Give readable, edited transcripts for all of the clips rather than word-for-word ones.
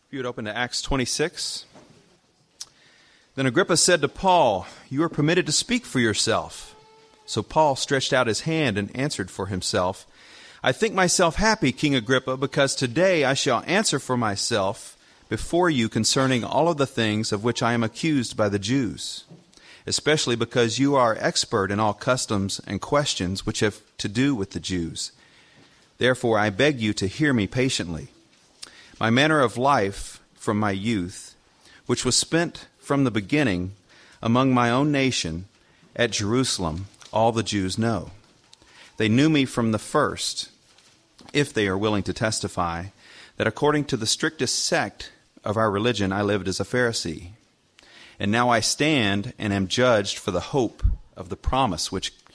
If you would open to Acts 26. Then Agrippa said to Paul, "You are permitted to speak for yourself." So Paul stretched out his hand and answered for himself, "I think myself happy, King Agrippa, because today I shall answer for myself before you concerning all of the things of which I am accused by the Jews, especially because you are expert in all customs and questions which have to do with the Jews. Therefore I beg you to hear me patiently. My manner of life from my youth, which was spent from the beginning among my own nation at Jerusalem, all the Jews know. They knew me from the first, if they are willing to testify, that according to the strictest sect of our religion I lived as a Pharisee. And now I stand and am judged for the hope of the promise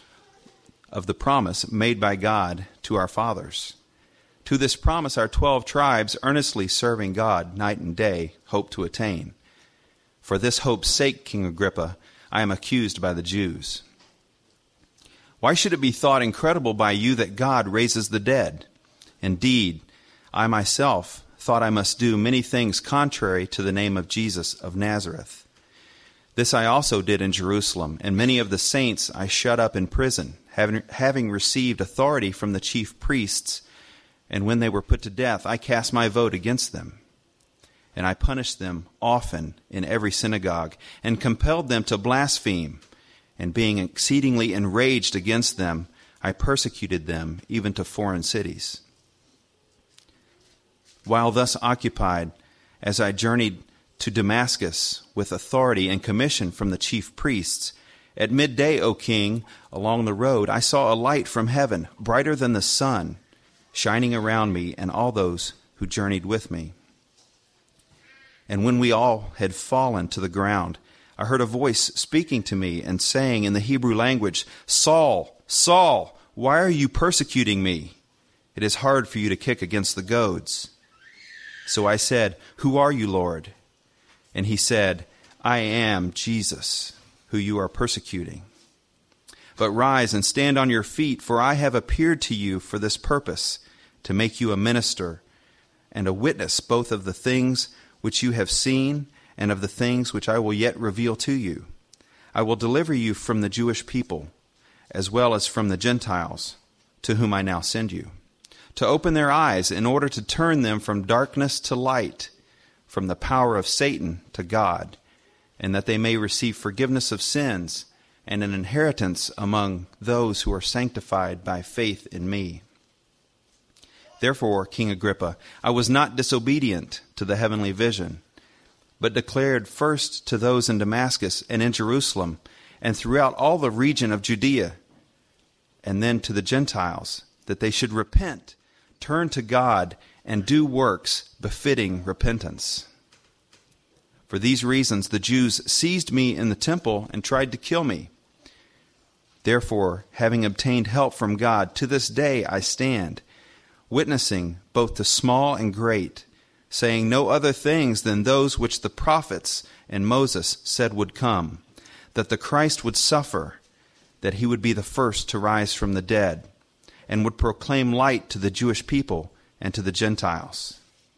made by God to our fathers. To this promise our 12 tribes, earnestly serving God night and day, hope to attain. For this hope's sake, King Agrippa, I am accused by the Jews. Why should it be thought incredible by you that God raises the dead? Indeed, I myself thought I must do many things contrary to the name of Jesus of Nazareth. This I also did in Jerusalem, and many of the saints I shut up in prison, having received authority from the chief priests. And when they were put to death, I cast my vote against them. And I punished them often in every synagogue, and compelled them to blaspheme. And being exceedingly enraged against them, I persecuted them even to foreign cities. While thus occupied, as I journeyed to Damascus with authority and commission from the chief priests, at midday, O king, along the road, I saw a light from heaven, brighter than the sun, shining around me and all those who journeyed with me. And when we all had fallen to the ground, I heard a voice speaking to me and saying in the Hebrew language, "Saul, Saul, why are you persecuting me? It is hard for you to kick against the goads." So I said, "Who are you, Lord?" And he said, "I am Jesus, who you are persecuting. But rise and stand on your feet, for I have appeared to you for this purpose, to make you a minister and a witness both of the things which you have seen and of the things which I will yet reveal to you. I will deliver you from the Jewish people, as well as from the Gentiles, to whom I now send you, to open their eyes in order to turn them from darkness to light, from the power of Satan to God, and that they may receive forgiveness of sins and an inheritance among those who are sanctified by faith in me. Therefore, King Agrippa, I was not disobedient to the heavenly vision, but declared first to those in Damascus and in Jerusalem and throughout all the region of Judea, and then to the Gentiles, that they should repent, turn to God, and do works befitting repentance. For these reasons the Jews seized me in the temple and tried to kill me. Therefore, having obtained help from God, to this day I stand, witnessing both to small and great, saying no other things than those which the prophets and Moses said would come, that the Christ would suffer, that he would be the first to rise from the dead, and would proclaim light to the Jewish people and to the Gentiles.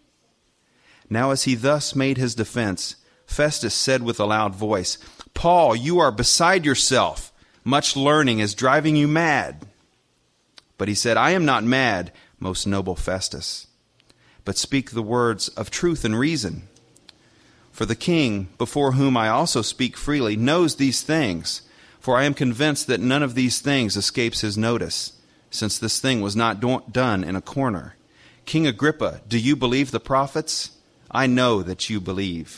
Now as he thus made his defense, Festus said with a loud voice, "Paul, you are beside yourself. Much learning is driving you mad." But he said, "I am not mad, most noble Festus, but speak the words of truth and reason. For the king, before whom I also speak freely, knows these things, for I am convinced that none of these things escapes his notice, since this thing was not done in a corner. King Agrippa, do you believe the prophets? I know that you believe."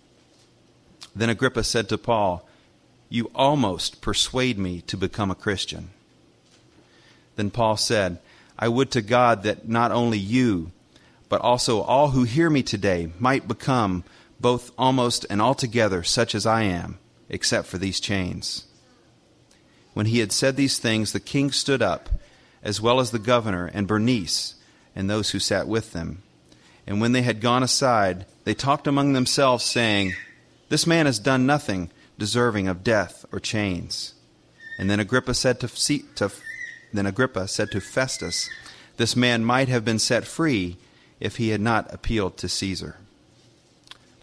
Then Agrippa said to Paul, "You almost persuade me to become a Christian." Then Paul said, "I would to God that not only you, but also all who hear me today might become both almost and altogether such as I am, except for these chains." When he had said these things, the king stood up, as well as the governor and Bernice and those who sat with them. And when they had gone aside, they talked among themselves, saying, "This man has done nothing deserving of death or chains." And then Agrippa said to Festus, "This man might have been set free if he had not appealed to Caesar."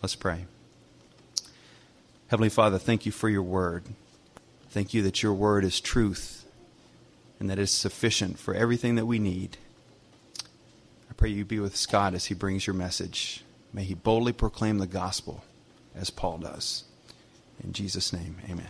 Let's pray. Heavenly Father, thank you for your word. Thank you that your word is truth and that it's sufficient for everything that we need. I pray you be with Scott as he brings your message. May he boldly proclaim the gospel as Paul does. In Jesus' name, amen.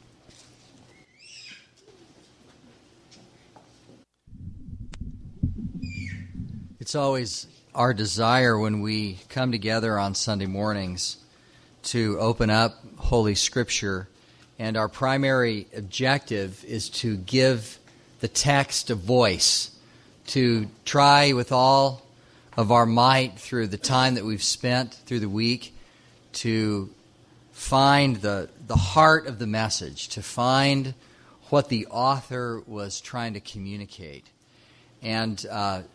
It's always our desire when we come together on Sunday mornings to open up Holy Scripture, and our primary objective is to give the text a voice, to try with all of our might through the time that we've spent through the week to find the heart of the message, to find what the author was trying to communicate, and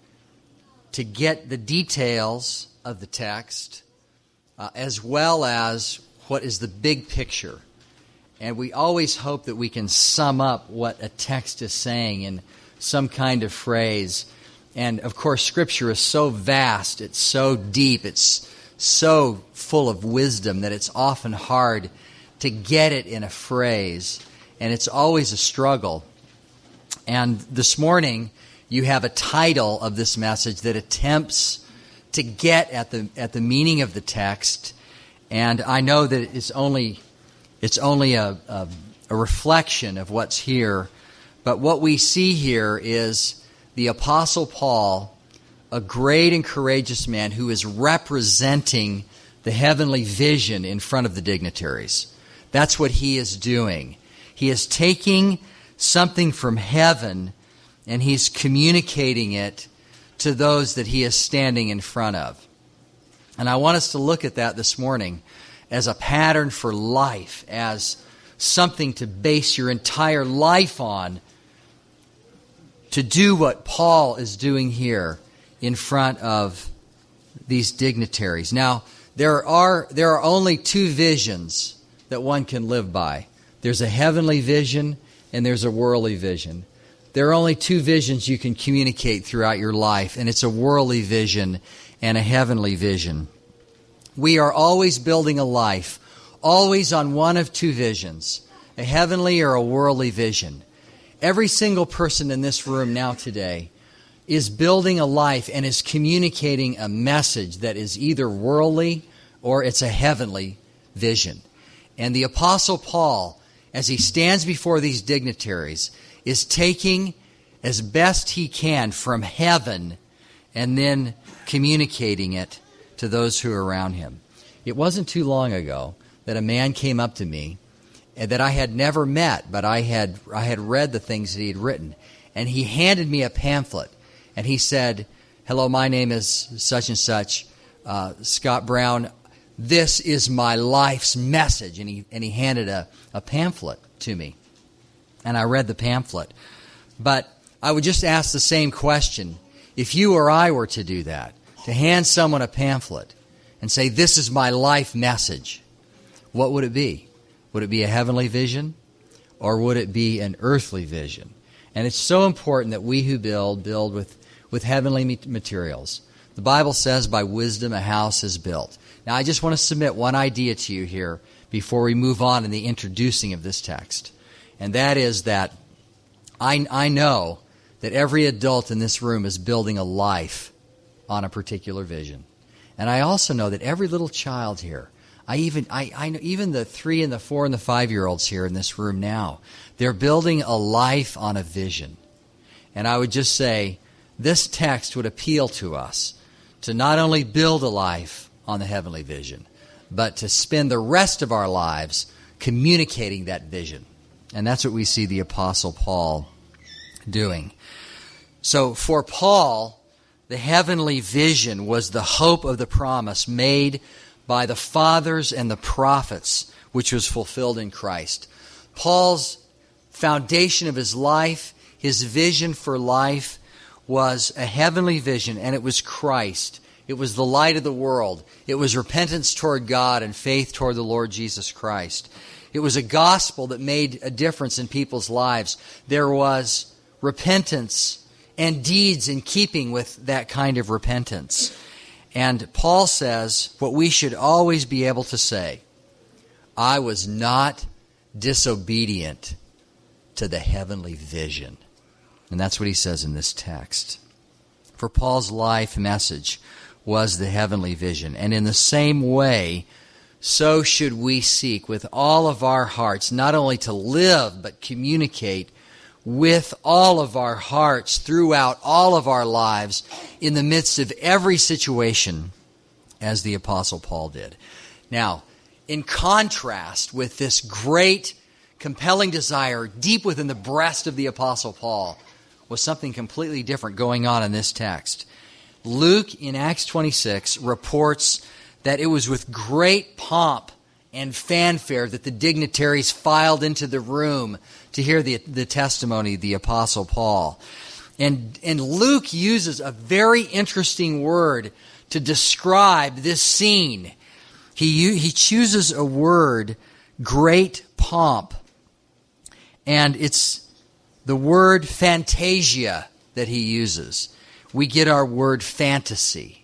to get the details of the text as well as what is the big picture. And we always hope that we can sum up what a text is saying in some kind of phrase. And, of course, Scripture is so vast, it's so deep, it's so full of wisdom that it's often hard to get it in a phrase. And it's always a struggle. And this morning, you have a title of this message that attempts to get at the meaning of the text. And I know that it's only a reflection of what's here. But what we see here is the Apostle Paul, a great and courageous man who is representing the heavenly vision in front of the dignitaries. That's what he is doing. He is taking something from heaven and he's communicating it to those that he is standing in front of. And I want us to look at that this morning as a pattern for life, as something to base your entire life on, to do what Paul is doing here in front of these dignitaries. Now, there are only two visions that one can live by. There's a heavenly vision and there's a worldly vision. There are only two visions you can communicate throughout your life, and it's a worldly vision and a heavenly vision. We are always building a life, always on one of two visions, a heavenly or a worldly vision. Every single person in this room now today is building a life and is communicating a message that is either worldly or it's a heavenly vision. And the Apostle Paul, as he stands before these dignitaries, is taking as best he can from heaven and then communicating it to those who are around him. It wasn't too long ago that a man came up to me that I had never met, but I had read the things that he had written. And he handed me a pamphlet, and he said, "Hello, my name is such and such, Scott Brown. This is my life's message." And he handed a pamphlet to me. And I read the pamphlet. But I would just ask the same question. If you or I were to do that, to hand someone a pamphlet and say, "This is my life message," what would it be? Would it be a heavenly vision, or would it be an earthly vision? And it's so important that we who build with heavenly materials. The Bible says, by wisdom a house is built. Now, I just want to submit one idea to you here before we move on in the introducing of this text. And that is that I know that every adult in this room is building a life on a particular vision. And I also know that every little child here, I know even the 3 and the 4 and the 5-year-olds here in this room now, they're building a life on a vision. And I would just say, this text would appeal to us to not only build a life on the heavenly vision, but to spend the rest of our lives communicating that vision. And that's what we see the Apostle Paul doing. So for Paul, the heavenly vision was the hope of the promise made by the fathers and the prophets, which was fulfilled in Christ. Paul's foundation of his life, his vision for life, was a heavenly vision, and it was Christ. It was the light of the world. It was repentance toward God and faith toward the Lord Jesus Christ. It was a gospel that made a difference in people's lives. There was repentance and deeds in keeping with that kind of repentance. And Paul says what we should always be able to say: I was not disobedient to the heavenly vision. And that's what he says in this text. For Paul's life message was the heavenly vision. And in the same way, so should we seek with all of our hearts, not only to live, but communicate with all of our hearts throughout all of our lives in the midst of every situation, as the Apostle Paul did. Now, in contrast with this great, compelling desire deep within the breast of the Apostle Paul was something completely different going on in this text. Luke, in Acts 26, reports that it was with great pomp and fanfare that the dignitaries filed into the room to hear the testimony of the Apostle Paul. And Luke uses a very interesting word to describe this scene. He chooses a word, great pomp, and it's the word fantasia that he uses. We get our word fantasy.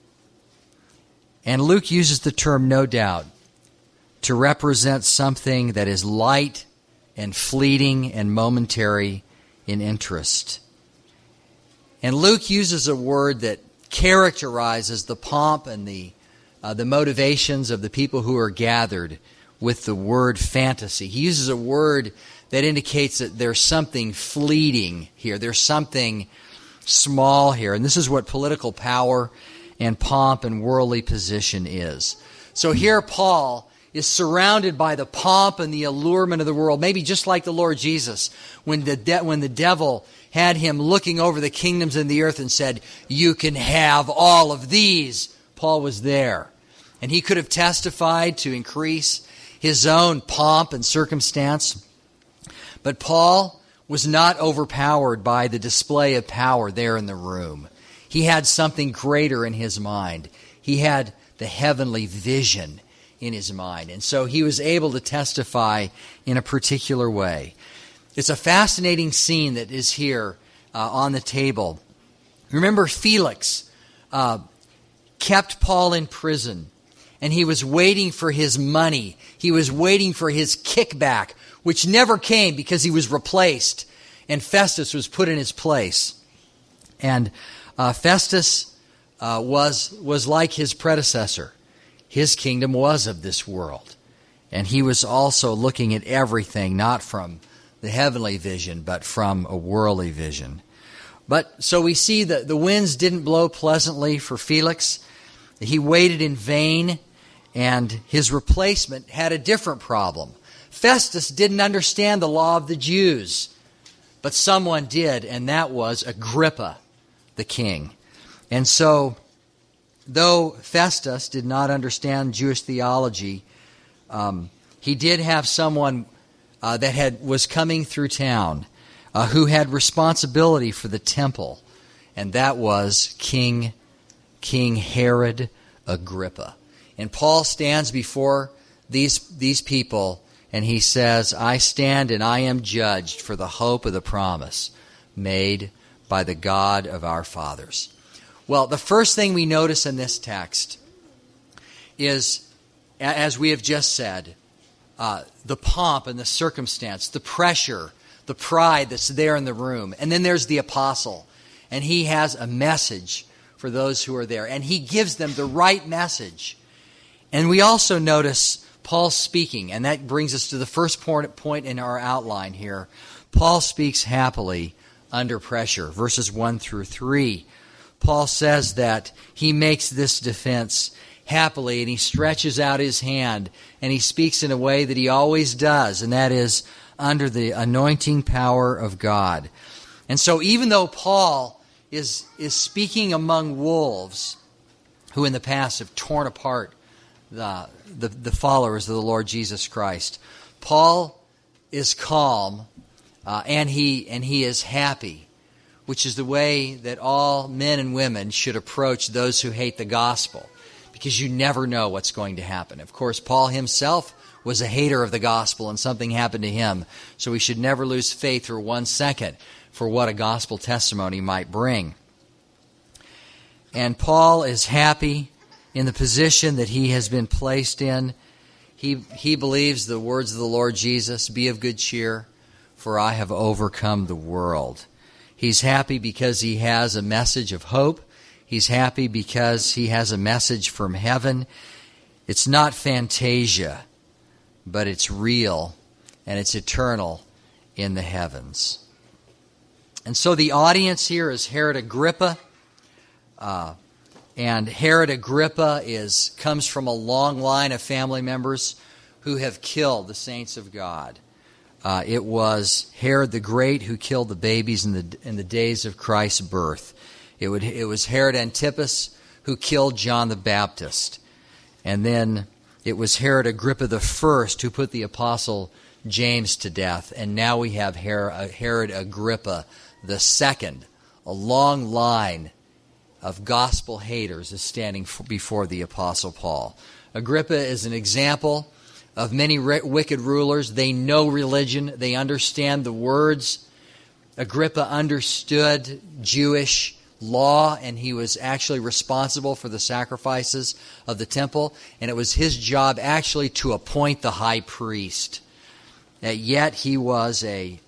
And Luke uses the term, no doubt, to represent something that is light and fleeting and momentary in interest. And Luke uses a word that characterizes the pomp and the motivations of the people who are gathered with the word fantasy. He uses a word that indicates that there's something fleeting here. There's something small here. And this is what political power and pomp and worldly position is. So here Paul is surrounded by the pomp and the allurement of the world, maybe just like the Lord Jesus, when the devil had him looking over the kingdoms of the earth and said, "You can have all of these." Paul was there. And he could have testified to increase his own pomp and circumstance. But Paul was not overpowered by the display of power there in the room. He had something greater in his mind. He had the heavenly vision in his mind. And so he was able to testify in a particular way. It's a fascinating scene that is here on the table. Remember, Felix kept Paul in prison, and he was waiting for his money. He was waiting for his kickback, which never came because he was replaced, and Festus was put in his place. And Festus was like his predecessor. His kingdom was of this world. And he was also looking at everything, not from the heavenly vision, but from a worldly vision. But so we see that the winds didn't blow pleasantly for Felix. He waited in vain, and his replacement had a different problem. Festus didn't understand the law of the Jews, but someone did, and that was Agrippa, the king. And so, though Festus did not understand Jewish theology, he did have someone that was coming through town who had responsibility for the temple, and that was King Herod Agrippa. And Paul stands before these people, and he says, "I stand and I am judged for the hope of the promise made by the God of our fathers." Well, the first thing we notice in this text is, as we have just said, the pomp and the circumstance, the pressure, the pride that's there in the room. And then there's the apostle, and he has a message for those who are there, and he gives them the right message. And we also notice Paul speaking, and that brings us to the first point in our outline here. Paul speaks happily under pressure, verses 1 through 3. Paul says that he makes this defense happily, and he stretches out his hand, and he speaks in a way that he always does, and that is under the anointing power of God. And so even though Paul is speaking among wolves, who in the past have torn apart the followers of the Lord Jesus Christ, Paul is calm, and he is happy, which is the way that all men and women should approach those who hate the gospel, because you never know what's going to happen. Of course, Paul himself was a hater of the gospel, and something happened to him, so we should never lose faith for 1 second for what a gospel testimony might bring. And Paul is happy in the position that he has been placed in. He believes the words of the Lord Jesus, "Be of good cheer, for I have overcome the world." He's happy because he has a message of hope. He's happy because he has a message from heaven. It's not fantasia, but it's real, and it's eternal in the heavens. And so the audience here is Herod Agrippa. And Herod Agrippa comes from a long line of family members who have killed the saints of God. It was Herod the Great who killed the babies in the days of Christ's birth. It was Herod Antipas who killed John the Baptist. And then it was Herod Agrippa the First who put the apostle James to death. And now we have Herod Agrippa the Second. A long line of gospel haters is standing before the apostle Paul. Agrippa is an example of many wicked rulers. They know religion. They understand the words. Agrippa understood Jewish law, and he was actually responsible for the sacrifices of the temple, and it was his job actually to appoint the high priest. Yet he was an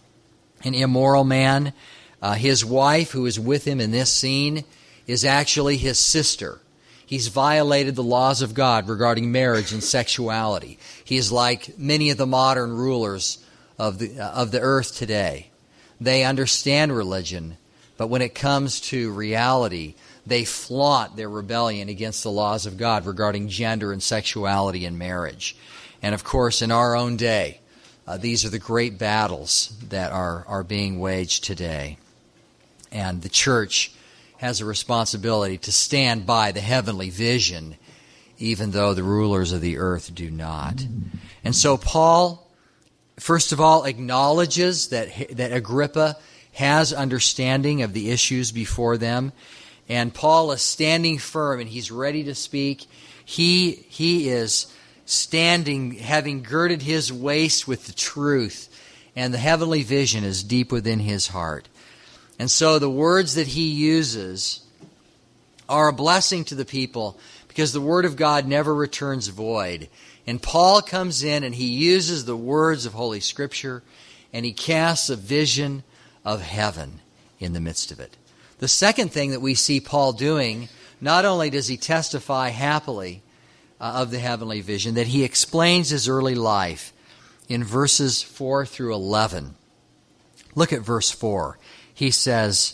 immoral man. His wife, who is with him in this scene, is actually his sister. He's violated the laws of God regarding marriage and sexuality. He is like many of the modern rulers of the earth today. They understand religion, but when it comes to reality, they flaunt their rebellion against the laws of God regarding gender and sexuality and marriage. And of course, in our own day, these are the great battles that are being waged today. And the church has a responsibility to stand by the heavenly vision, even though the rulers of the earth do not. And so Paul, first of all, acknowledges that Agrippa has understanding of the issues before them. And Paul is standing firm, and he's ready to speak. He is standing, having girded his waist with the truth, and the heavenly vision is deep within his heart. And so the words that he uses are a blessing to the people, because the Word of God never returns void. And Paul comes in and he uses the words of Holy Scripture, and he casts a vision of heaven in the midst of it. The second thing that we see Paul doing, not only does he testify happily of the heavenly vision, that he explains his early life in verses 4 through 11. Look at verse 4. He says,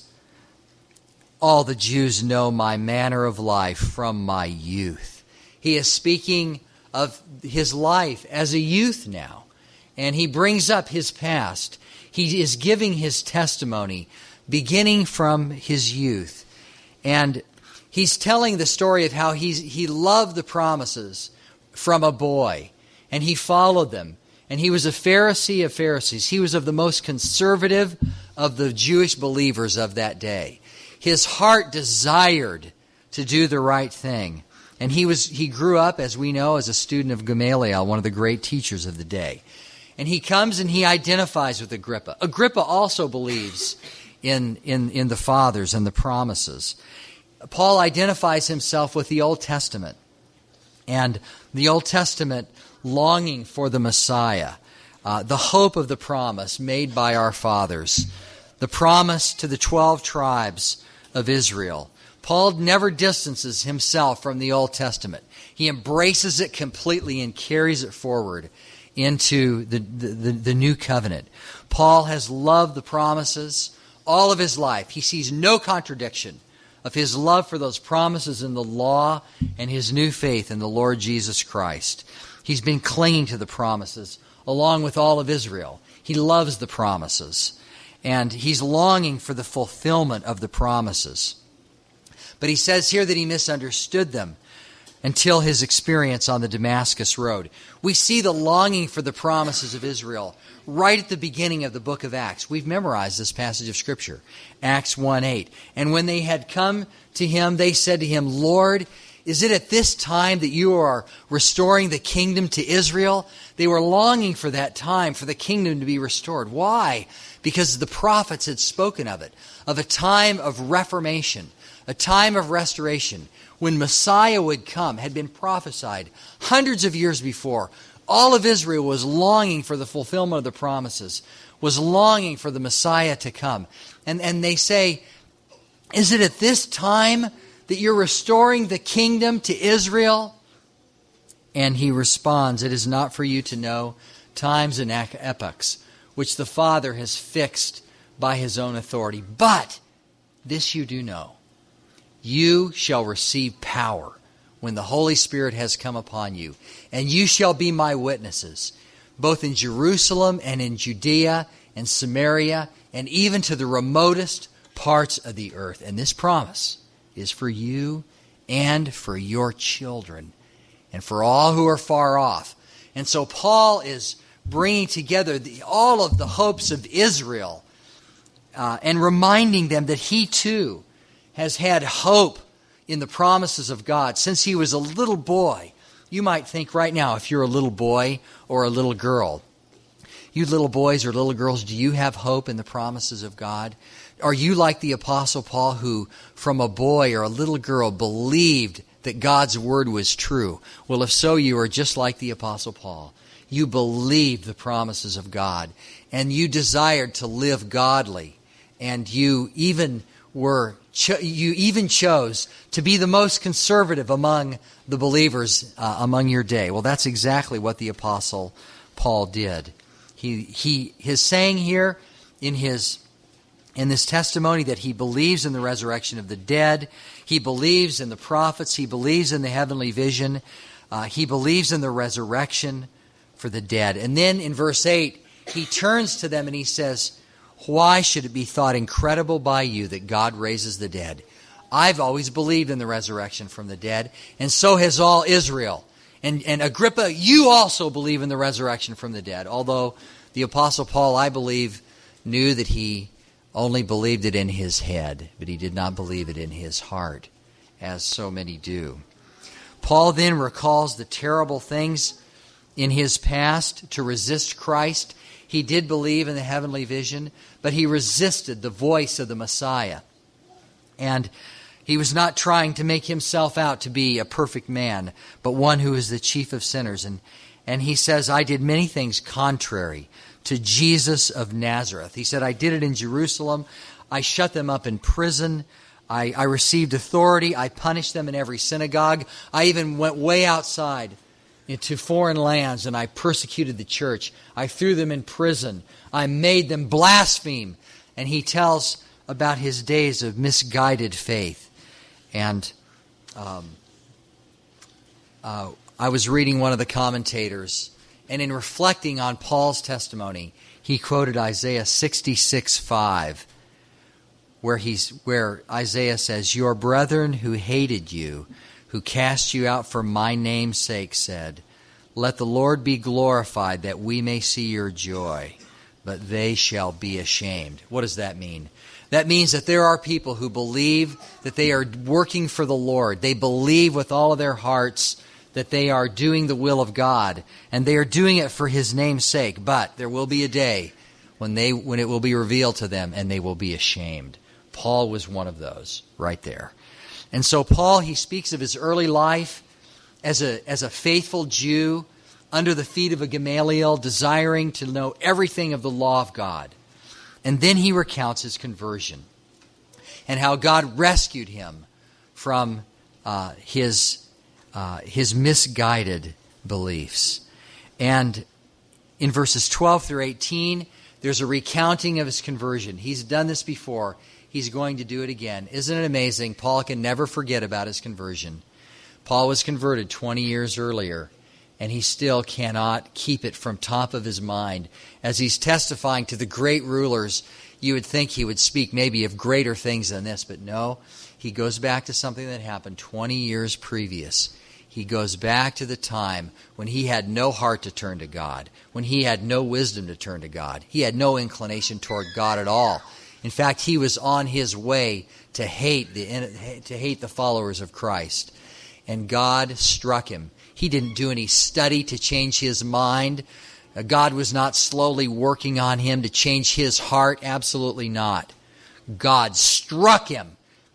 "All the Jews know my manner of life from my youth." He is speaking of his life as a youth now, and he brings up his past. He is giving his testimony beginning from his youth. And he's telling the story of how he loved the promises from a boy, and he followed them. And he was a Pharisee of Pharisees. He was of the most conservative of the Jewish believers of that day. His heart desired to do the right thing. And he grew up, as we know, as a student of Gamaliel, one of the great teachers of the day. And he comes and he identifies with Agrippa. Agrippa also believes in the fathers and the promises. Paul identifies himself with the Old Testament, and the Old Testament longing for the Messiah, the hope of the promise made by our fathers, the promise to the 12 tribes of Israel. Paul never distances himself from the Old Testament. He embraces it completely and carries it forward into the new covenant. Paul has loved the promises all of his life. He sees no contradiction of his love for those promises in the law and his new faith in the Lord Jesus Christ. He's been clinging to the promises along with all of Israel. He loves the promises, and he's longing for the fulfillment of the promises. But he says here that he misunderstood them until his experience on the Damascus Road. We see the longing for the promises of Israel right at the beginning of the book of Acts. We've memorized this passage of Scripture, Acts 1:8. "And when they had come to him, they said to him, 'Lord, is it at this time that you are restoring the kingdom to Israel?'" They were longing for that time, for the kingdom to be restored. Why? Because the prophets had spoken of it, of a time of reformation, a time of restoration, when Messiah would come, had been prophesied hundreds of years before. All of Israel was longing for the fulfillment of the promises, was longing for the Messiah to come. And they say, is it at this time that you're restoring the kingdom to Israel? And he responds, it is not for you to know times and epochs, which the Father has fixed by his own authority. But this you do know, you shall receive power when the Holy Spirit has come upon you, and you shall be my witnesses, both in Jerusalem and in Judea and Samaria, and even to the remotest parts of the earth. And this promise is for you and for your children and for all who are far off. And so Paul is bringing together all of the hopes of Israel and reminding them that he too has had hope in the promises of God since he was a little boy. You might think right now, if you're a little boy or a little girl, you little boys or little girls, do you have hope in the promises of God? Are you like the Apostle Paul, who from a boy or a little girl believed that God's word was true? Well, if so, you are just like the Apostle Paul. You believed the promises of God, and you desired to live godly, and you even chose to be the most conservative among the believers among your day. Well, that's exactly what the Apostle Paul did. His saying here in this testimony that he believes in the resurrection of the dead, he believes in the prophets, he believes in the heavenly vision, he believes in the resurrection for the dead. And then in verse 8, he turns to them and he says, why should it be thought incredible by you that God raises the dead? I've always believed in the resurrection from the dead, and so has all Israel. And Agrippa, you also believe in the resurrection from the dead. Although the Apostle Paul, I believe, knew that he only believed it in his head, but he did not believe it in his heart, as so many do. Paul then recalls the terrible things in his past to resist Christ. He did believe in the heavenly vision, but he resisted the voice of the Messiah. And he was not trying to make himself out to be a perfect man, but one who is the chief of sinners. And he says, I did many things contrary to Jesus of Nazareth. He said, I did it in Jerusalem. I shut them up in prison. I received authority. I punished them in every synagogue. I even went way outside into foreign lands, and I persecuted the church. I threw them in prison. I made them blaspheme. And he tells about his days of misguided faith. And I was reading one of the commentators, and in reflecting on Paul's testimony, he quoted Isaiah 66:5, where Isaiah says, your brethren who hated you, who cast you out for my name's sake, said, let the Lord be glorified, that we may see your joy, but they shall be ashamed. What does that mean? That means that there are people who believe that they are working for the Lord. They believe with all of their hearts that they are doing the will of God, and they are doing it for his name's sake. But there will be a day when it will be revealed to them, and they will be ashamed. Paul was one of those right there. And so Paul, he speaks of his early life as a faithful Jew under the feet of a Gamaliel, desiring to know everything of the law of God. And then he recounts his conversion and how God rescued him from his misguided beliefs. And in verses 12 through 18, there's a recounting of his conversion. He's done this before. He's going to do it again. Isn't it amazing? Paul can never forget about his conversion. Paul was converted 20 years earlier, and he still cannot keep it from top of his mind. As he's testifying to the great rulers, you would think he would speak maybe of greater things than this, but no, he goes back to something that happened 20 years previous. He goes back to the time when he had no heart to turn to God, when he had no wisdom to turn to God. He had no inclination toward God at all. In fact, he was on his way to hate the followers of Christ. And God struck him. He didn't do any study to change his mind. God was not slowly working on him to change his heart. Absolutely not. God struck him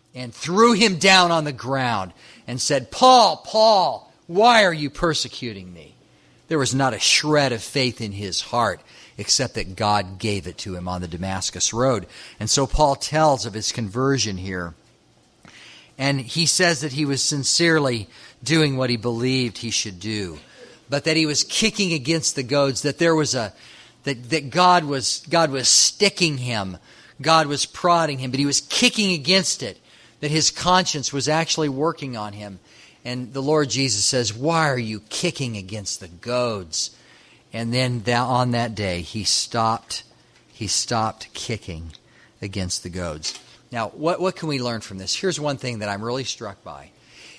and threw him down on the ground and said, Paul, Paul, why are you persecuting me? There was not a shred of faith in his heart, except that God gave it to him on the Damascus Road. And so Paul tells of his conversion here. And he says that he was sincerely doing what he believed he should do, but that he was kicking against the goads, that there was that God was sticking him, God was prodding him, but he was kicking against it, that his conscience was actually working on him. And the Lord Jesus says, why are you kicking against the goads? And then on that day, he stopped kicking against the goads. Now, what can we learn from this? Here's one thing that I'm really struck by.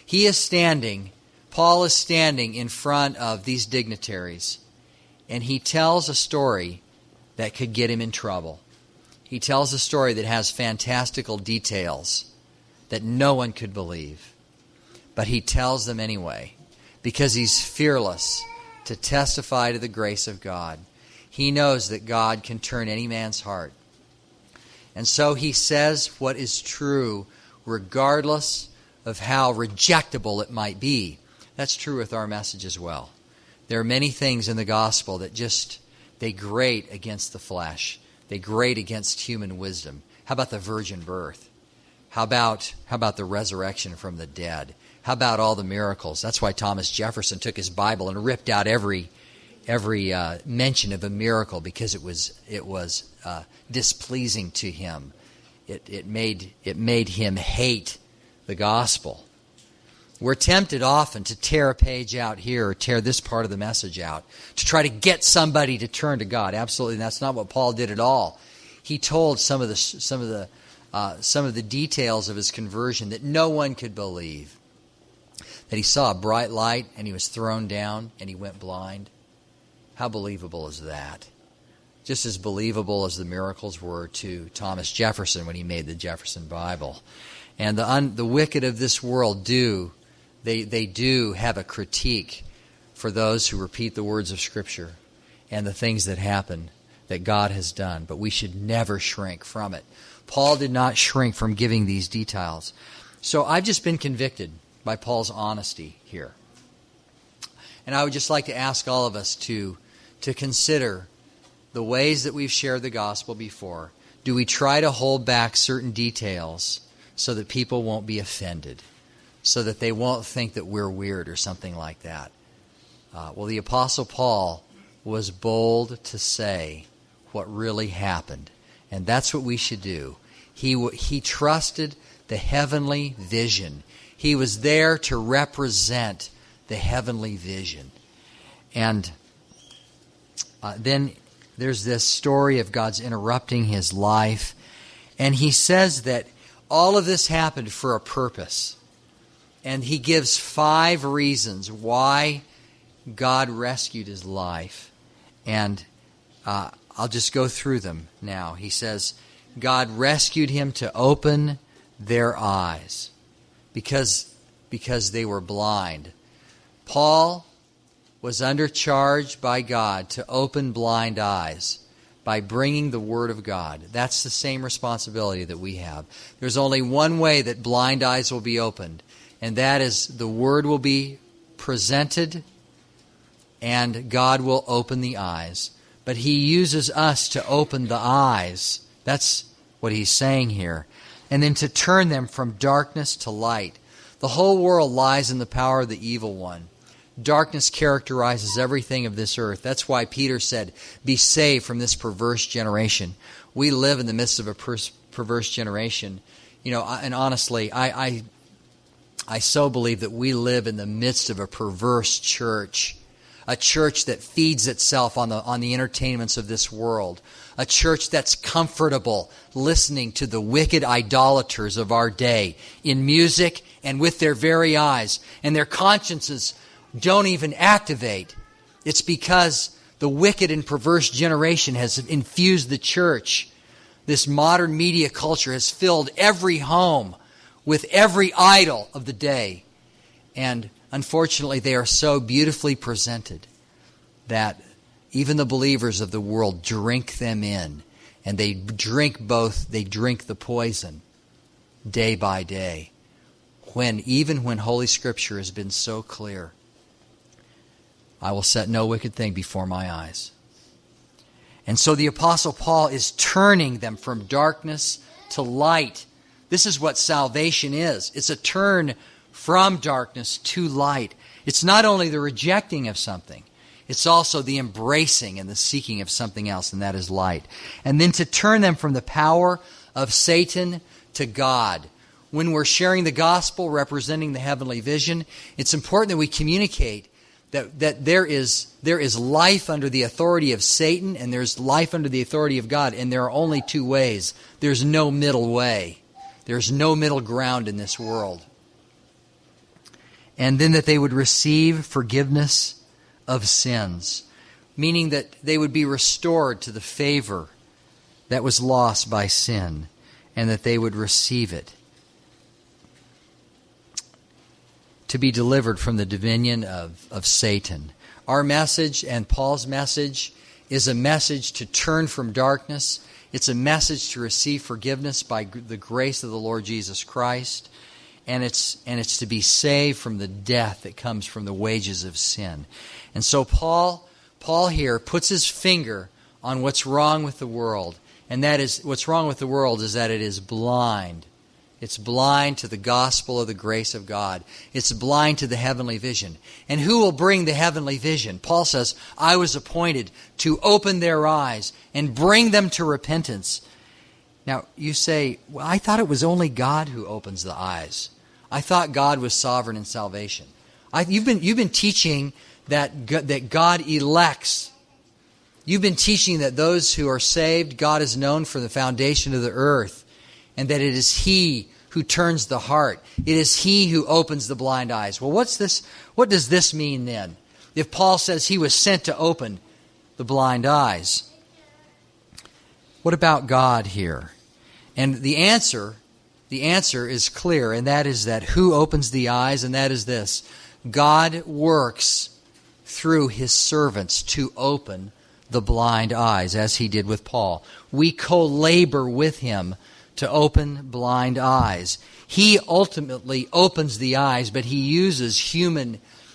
Paul is standing in front of these dignitaries, and he tells a story that could get him in trouble. He tells a story that has fantastical details that no one could believe. But he tells them anyway, because he's fearless to testify to the grace of God. He knows that God can turn any man's heart. And so he says what is true, regardless of how rejectable it might be. That's true with our message as well. There are many things in the gospel that they grate against the flesh. They grate against human wisdom. How about the virgin birth? How about the resurrection from the dead? How about all the miracles? That's why Thomas Jefferson took his Bible and ripped out every mention of a miracle, because it was displeasing to him. It made him hate the gospel. We're tempted often to tear a page out here or tear this part of the message out to try to get somebody to turn to God. Absolutely, that's not what Paul did at all. He told some of the details of his conversion that no one could believe. That he saw a bright light and he was thrown down and he went blind. How believable is that? Just as believable as the miracles were to Thomas Jefferson when he made the Jefferson Bible. And the wicked of this world do have a critique for those who repeat the words of Scripture and the things that happen that God has done. But we should never shrink from it. Paul did not shrink from giving these details. So I've just been convicted by Paul's honesty here. And I would just like to ask all of us to consider the ways that we've shared the gospel before. Do we try to hold back certain details so that people won't be offended, so that they won't think that we're weird or something like that? Well, the Apostle Paul was bold to say what really happened, and that's what we should do. He trusted the heavenly vision. He was there to represent the heavenly vision. And then there's this story of God's interrupting his life. And he says that all of this happened for a purpose. And he gives 5 reasons why God rescued his life. And I'll just go through them now. He says, God rescued him to open their eyes because they were blind. Paul was under charge by God to open blind eyes by bringing the Word of God. That's the same responsibility that we have. There's only one way that blind eyes will be opened, and that is the Word will be presented and God will open the eyes. But He uses us to open the eyes. That's what He's saying here. And then to turn them from darkness to light. The whole world lies in the power of the evil one. Darkness characterizes everything of this earth. That's why Peter said, be saved from this perverse generation. We live in the midst of a perverse generation. You know, and honestly, I so believe that we live in the midst of a perverse church. A church that feeds itself on the entertainments of this world. A church that's comfortable listening to the wicked idolaters of our day in music and with their very eyes. And their consciences don't even activate. It's because the wicked and perverse generation has infused the church. This modern media culture has filled every home with every idol of the day. And unfortunately, they are so beautifully presented that even the believers of the world drink them in. And they drink the poison. day by day, even when Holy Scripture has been so clear. I will set no wicked thing before my eyes. And so the Apostle Paul is turning them from darkness to light. This is what salvation is. It's a turn from darkness to light. It's not only the rejecting of something, it's also the embracing and the seeking of something else, and that is light. And then to turn them from the power of Satan to God. When we're sharing the gospel, representing the heavenly vision, it's important that we communicate that there is life under the authority of Satan and there's life under the authority of God, and there are only two ways. There's no middle way. There's no middle ground in this world. And then that they would receive forgiveness of sins, meaning that they would be restored to the favor that was lost by sin, and that they would receive it, to be delivered from the dominion of Satan. Our message and Paul's message is a message to turn from darkness. It's a message to receive forgiveness by the grace of the Lord Jesus Christ. And it's to be saved from the death that comes from the wages of sin. And so Paul here puts his finger on what's wrong with the world. And that is, what's wrong with the world is that it is blind. It's blind to the gospel of the grace of God. It's blind to the heavenly vision. And who will bring the heavenly vision? Paul says, I was appointed to open their eyes and bring them to repentance. Now, you say, well, I thought it was only God who opens the eyes. I thought God was sovereign in salvation. You've been teaching that God elects. You've been teaching that those who are saved, God is known from the foundation of the earth, and that it is He who turns the heart. It is He who opens the blind eyes. Well, what's this? What does this mean then? If Paul says He was sent to open the blind eyes, what about God here? And the answer is clear, and that is that who opens the eyes, and that is this: God works through His servants to open the blind eyes, as He did with Paul. We co-labor with Him to open blind eyes. He ultimately opens the eyes, but He uses human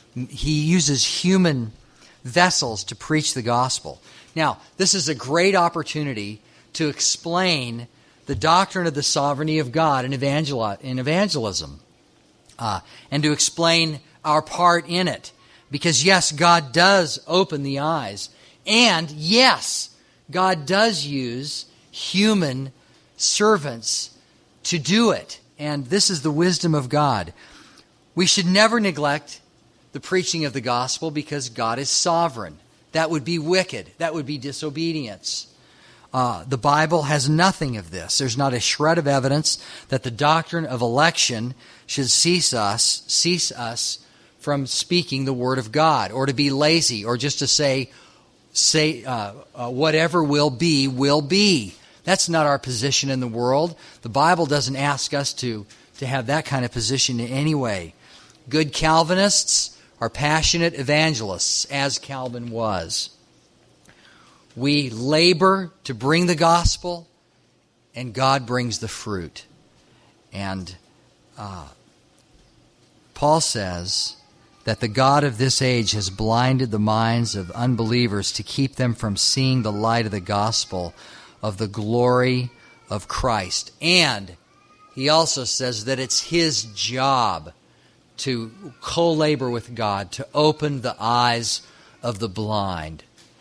vessels to preach the gospel. Now, this is a great opportunity to explain the doctrine of the sovereignty of God in evangelism, and to explain our part in it. Because yes, God does open the eyes, and yes, God does use human servants to do it. And this is the wisdom of God. We should never neglect the preaching of the gospel because God is sovereign. That would be wicked. That would be disobedience. The Bible has nothing of this. There's not a shred of evidence that the doctrine of election should cease us from speaking the Word of God, or to be lazy, or just to say whatever will be, will be. That's not our position in the world. The Bible doesn't ask us to have that kind of position in any way. Good Calvinists are passionate evangelists, as Calvin was. We labor to bring the gospel, and God brings the fruit. And Paul says that the God of this age has blinded the minds of unbelievers to keep them from seeing the light of the gospel of the glory of Christ. And he also says that it's his job to co-labor with God, to open the eyes of the blind.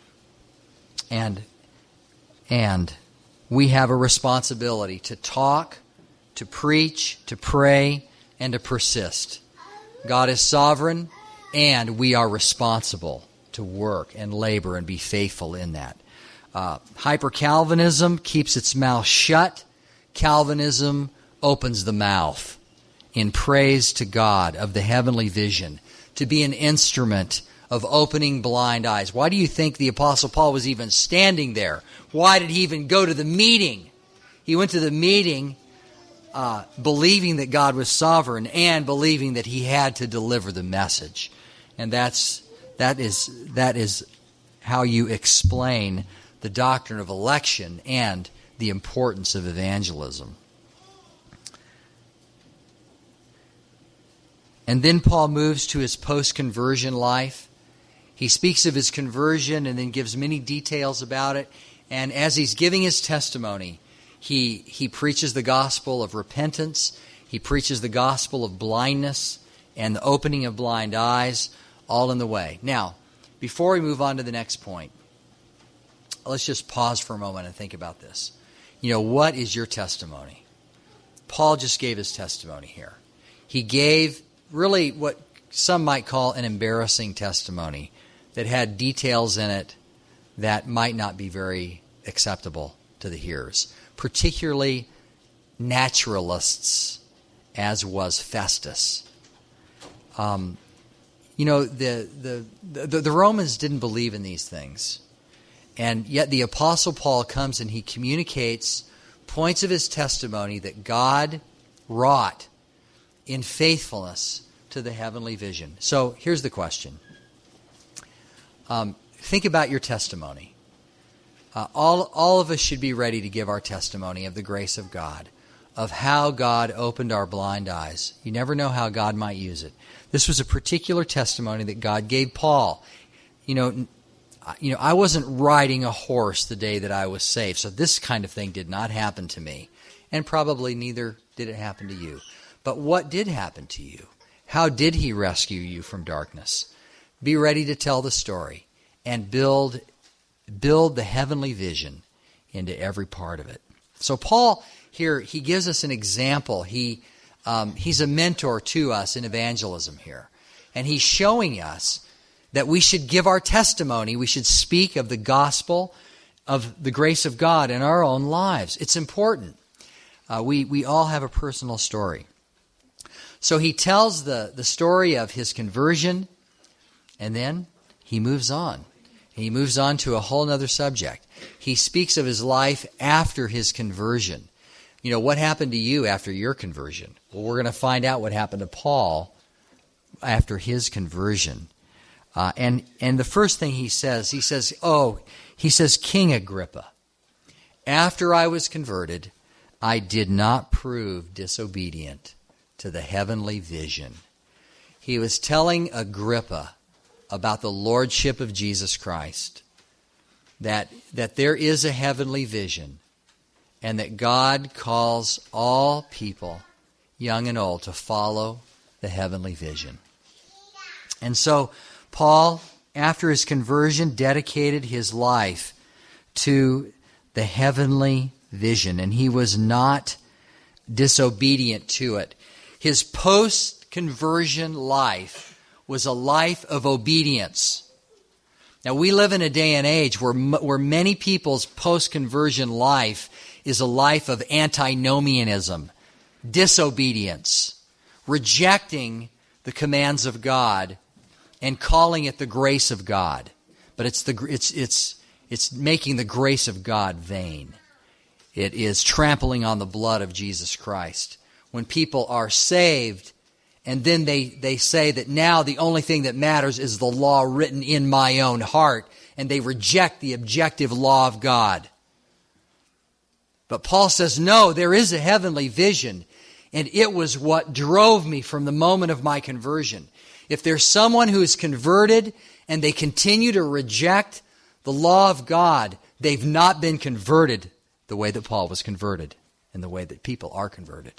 And we have a responsibility to talk, to preach, to pray, and to persist. God is sovereign, and we are responsible to work and labor and be faithful in that. Hyper-Calvinism keeps its mouth shut. Calvinism opens the mouth in praise to God of the heavenly vision, to be an instrument of opening blind eyes. Why do you think the Apostle Paul was even standing there? Why did he even go to the meeting? He went to the meeting believing that God was sovereign and believing that he had to deliver the message. And that is how you explain the doctrine of election and the importance of evangelism. And then Paul moves to his post-conversion life. He speaks of his conversion and then gives many details about it. And as he's giving his testimony, he preaches the gospel of repentance. He preaches the gospel of blindness and the opening of blind eyes, all in the way. Now, before we move on to the next point, let's just pause for a moment and think about this. What is your testimony? Paul just gave his testimony here. He gave really what some might call an embarrassing testimony that had details in it that might not be very acceptable to the hearers, particularly naturalists, as was Festus. The Romans didn't believe in these things. And yet the Apostle Paul comes and he communicates points of his testimony that God wrought in faithfulness to the heavenly vision. So here's the question. Think about your testimony. All of us should be ready to give our testimony of the grace of God, of how God opened our blind eyes. You never know how God might use it. This was a particular testimony that God gave Paul. I wasn't riding a horse the day that I was saved, so this kind of thing did not happen to me, and probably neither did it happen to you. But what did happen to you? How did he rescue you from darkness? Be ready to tell the story and build the heavenly vision into every part of it. So Paul here, he gives us an example. He's a mentor to us in evangelism here. And he's showing us that we should give our testimony. We should speak of the gospel of the grace of God in our own lives. It's important. We all have a personal story. So he tells the story of his conversion, and then he moves on. He moves on to a whole other subject. He speaks of his life after his conversion. What happened to you after your conversion? Well, we're going to find out what happened to Paul after his conversion. And the first thing he says, King Agrippa, after I was converted, I did not prove disobedient to the heavenly vision. He was telling Agrippa about the lordship of Jesus Christ, that there is a heavenly vision, and that God calls all people, young and old, to follow the heavenly vision. And so Paul, after his conversion, dedicated his life to the heavenly vision, and he was not disobedient to it. His post-conversion life was a life of obedience. Now, we live in a day and age where many people's post-conversion life is a life of antinomianism, disobedience, rejecting the commands of God and calling it the grace of God. But it's making the grace of God vain. It is trampling on the blood of Jesus Christ. When people are saved, and then they say that now the only thing that matters is the law written in my own heart, and they reject the objective law of God. But Paul says, no, there is a heavenly vision, and it was what drove me from the moment of my conversion. If there's someone who is converted and they continue to reject the law of God, they've not been converted the way that Paul was converted and the way that people are converted.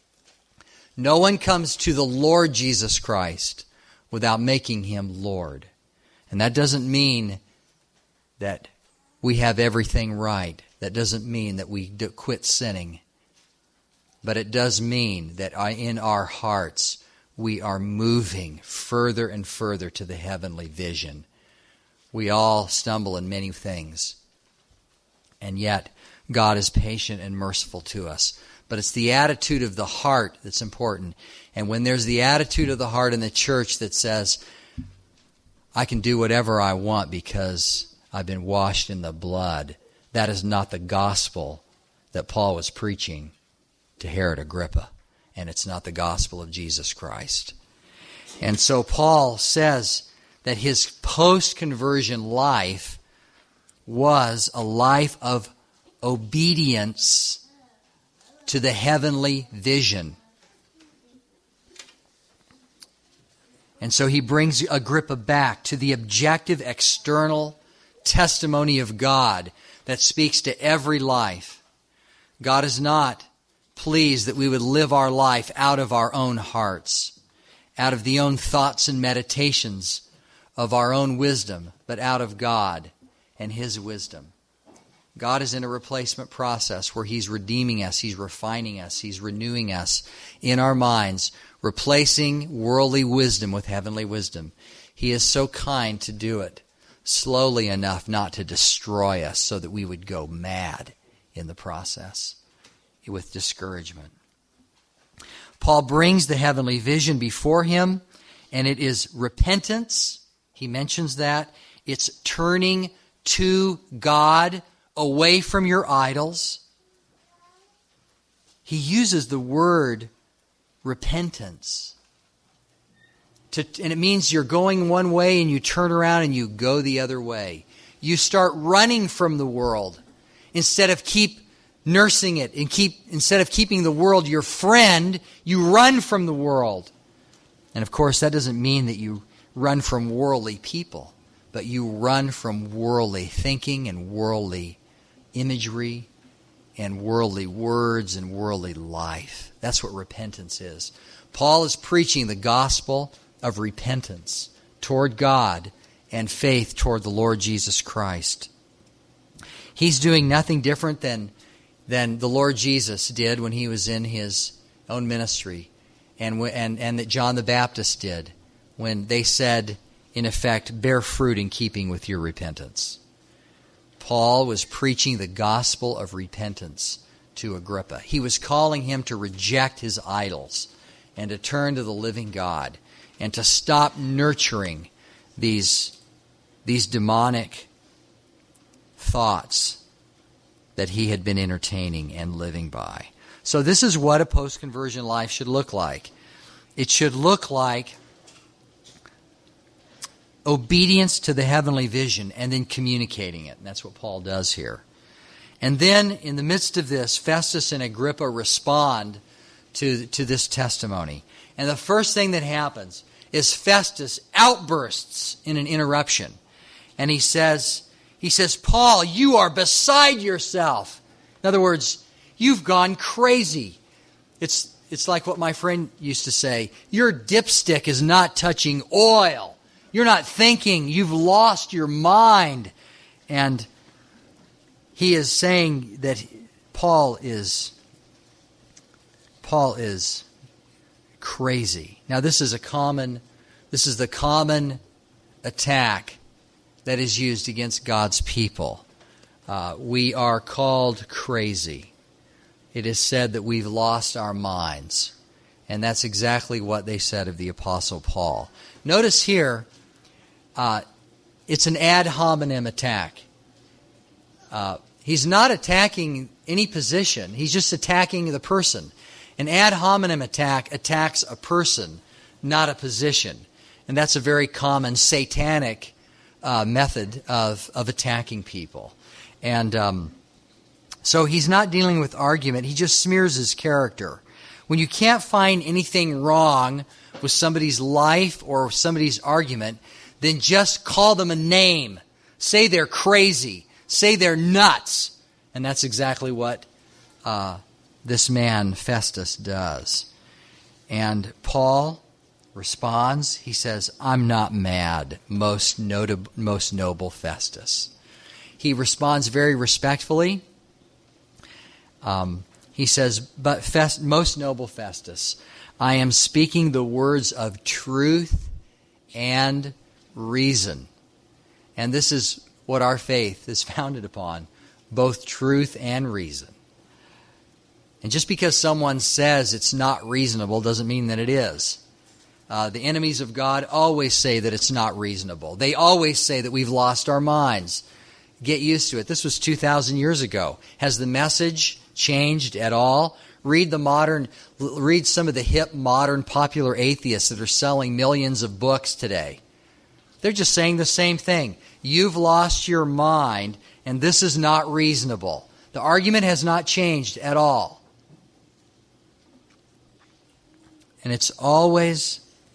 No one comes to the Lord Jesus Christ without making him Lord. And that doesn't mean that we have everything right. That doesn't mean that we quit sinning. But it does mean that in our hearts we are moving further and further to the heavenly vision. We all stumble in many things. And yet God is patient and merciful to us. But it's the attitude of the heart that's important. And when there's the attitude of the heart in the church that says, I can do whatever I want because I've been washed in the blood, that is not the gospel that Paul was preaching to Herod Agrippa. And it's not the gospel of Jesus Christ. And so Paul says that his post-conversion life was a life of obedience to the heavenly vision. And so he brings Agrippa back to the objective external testimony of God that speaks to every life. God is not pleased that we would live our life out of our own hearts, out of the own thoughts and meditations of our own wisdom, but out of God and His wisdom. God is in a replacement process where He's redeeming us, He's refining us, He's renewing us in our minds, replacing worldly wisdom with heavenly wisdom. He is so kind to do it slowly enough not to destroy us so that we would go mad in the process with discouragement. Paul brings the heavenly vision before him, and it is repentance. He mentions that. It's turning to God, away from your idols. He uses the word repentance. And it means you're going one way and you turn around and you go the other way. You start running from the world instead of keep nursing it, and instead of keeping the world your friend, you run from the world. And of course, that doesn't mean that you run from worldly people, but you run from worldly thinking and worldly imagery and worldly words and worldly life. That's what repentance is. Paul is preaching the gospel of repentance toward God and faith toward the Lord Jesus Christ. He's doing nothing different than the Lord Jesus did when He was in His own ministry, and that John the Baptist did when they said, in effect, bear fruit in keeping with your repentance. Paul was preaching the gospel of repentance to Agrippa. He was calling him to reject his idols and to turn to the living God and to stop nurturing these demonic thoughts that he had been entertaining and living by. So this is what a post-conversion life should look like. It should look like obedience to the heavenly vision and then communicating it. And that's what Paul does here. And then, in the midst of this, Festus and Agrippa respond to this testimony. And the first thing that happens is Festus outbursts in an interruption. And he says, Paul, you are beside yourself. In other words, you've gone crazy. It's like what my friend used to say, your dipstick is not touching oil. You're not thinking. You've lost your mind. And he is saying that Paul is crazy. Now this is the common attack that is used against God's people. We are called crazy. It is said that we've lost our minds. And that's exactly what they said of the Apostle Paul. Notice here, it's an ad hominem attack. He's not attacking any position. He's just attacking the person. An ad hominem attack attacks a person, not a position. And that's a very common satanic method of attacking people. And so he's not dealing with argument. He just smears his character. When you can't find anything wrong with somebody's life or somebody's argument, then just call them a name. Say they're crazy. Say they're nuts. And that's exactly what this man, Festus, does. And Paul responds. He says, I'm not mad, most noble Festus. He responds very respectfully. He says, but most noble Festus, I am speaking the words of truth and reason. And this is what our faith is founded upon, both truth and reason. And just because someone says it's not reasonable doesn't mean that it is. The enemies of God always say that it's not reasonable. They always say that we've lost our minds. Get used to it. This was 2,000 years ago. Has the message changed at all? Read some of the hip, modern, popular atheists that are selling millions of books today. They're just saying the same thing. You've lost your mind, and this is not reasonable. The argument has not changed at all. And it's always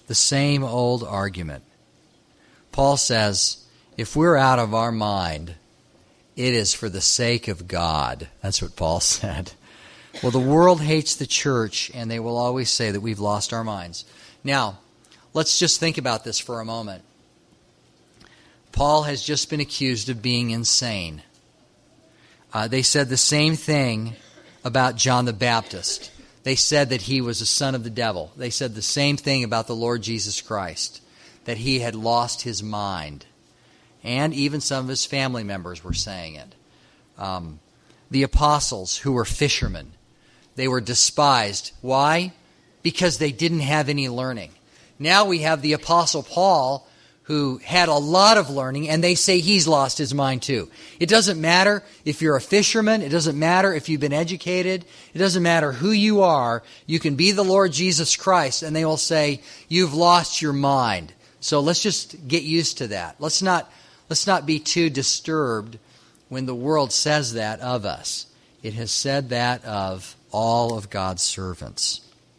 the same old argument. Paul says, if we're out of our mind, it is for the sake of God. That's what Paul said. Well, the world hates the church, and they will always say that we've lost our minds. Now, let's just think about this for a moment. Paul has just been accused of being insane. They said the same thing about John the Baptist. They said that he was a son of the devil. They said the same thing about the Lord Jesus Christ, that he had lost his mind. And even some of his family members were saying it. The apostles, who were fishermen, they were despised. Why? Because they didn't have any learning. Now we have the Apostle Paul, who had a lot of learning, and they say he's lost his mind too. It doesn't matter if you're a fisherman. It doesn't matter if you've been educated. It doesn't matter who you are. You can be the Lord Jesus Christ, and they will say, you've lost your mind. So let's just get used to that. Let's not be too disturbed when the world says that of us. It has said that of all of God's servants.